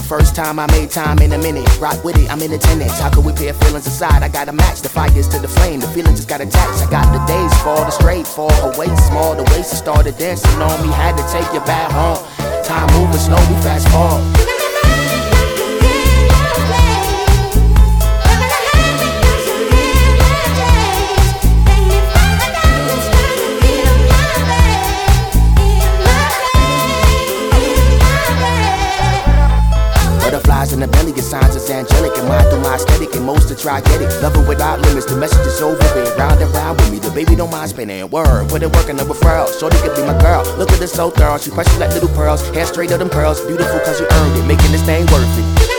first time I made time in a minute. Rock with it, I'm in attendance. How could we pair feelings aside? I gotta match the fires to the flame. The feeling just got attached. I got the days fall, the straight fall. Her waist small, the waist started dancing on me. Had to take you back home. Time moving slow, we fast forward. Butterflies in the belly, your signs is angelic. And mine through my aesthetic, and most to try get it. Loving without limits, the message is over it. Round and round with me, the baby don't mind spinning. Word, put it working up a referral. Shorty could be my girl, look at this so thorough. She precious like little pearls, hair straight of them pearls. Beautiful cause you earned it, making this thing worth it.